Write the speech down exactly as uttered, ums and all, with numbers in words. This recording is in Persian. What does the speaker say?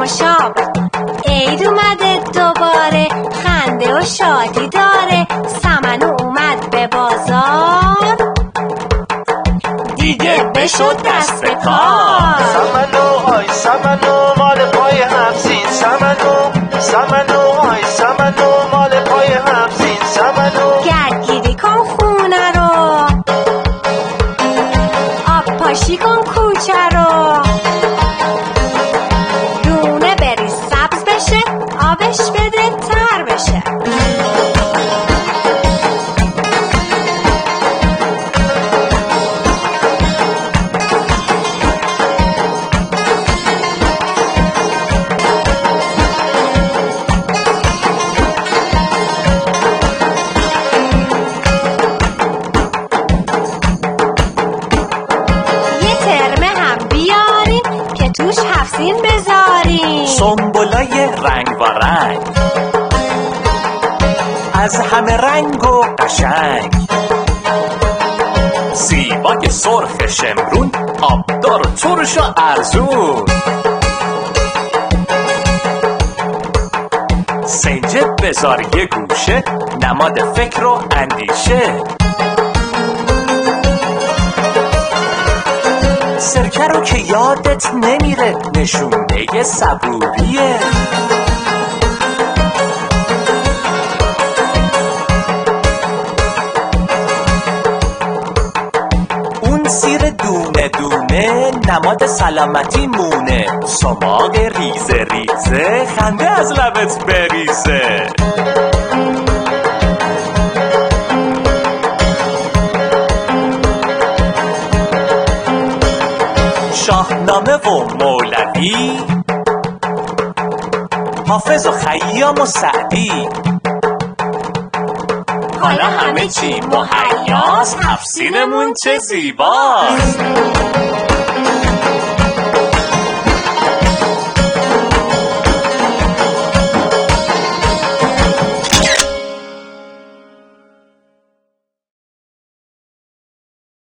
و شاب، عید اومده دوباره، خنده و شادی داره. سمنو اومد به بازار، دیگه بشد دست به کار. سمنو آی سمنو مال پای همسین، سمنو سمنو آی سمنو مال پای همسین، سمنو گردگیری کن خونه رو، آب پاشی کن کوچه رو، دونه بری سبز بشه، آبش بده تر بشه. توش هفتین بذاریم، سنبولای رنگ و رنگ، از همه رنگ و قشنگ، زیبای سرخ شمرون، آبدار و ترش و ارزون. سنجه بذار یه گوشه، نماد فکر و اندیشه. سرکه رو که یادت نمیره، نشونه صبوریه. اون سیر دونه دونه، نماد سلامتی مونه. سماق ریزه ریزه، خنده از لبت بریزه. شاهنامه و مولوی، حافظ و خیام و سعدی، حالا همه چی مهیاست، هفت سینمون چه زیباست.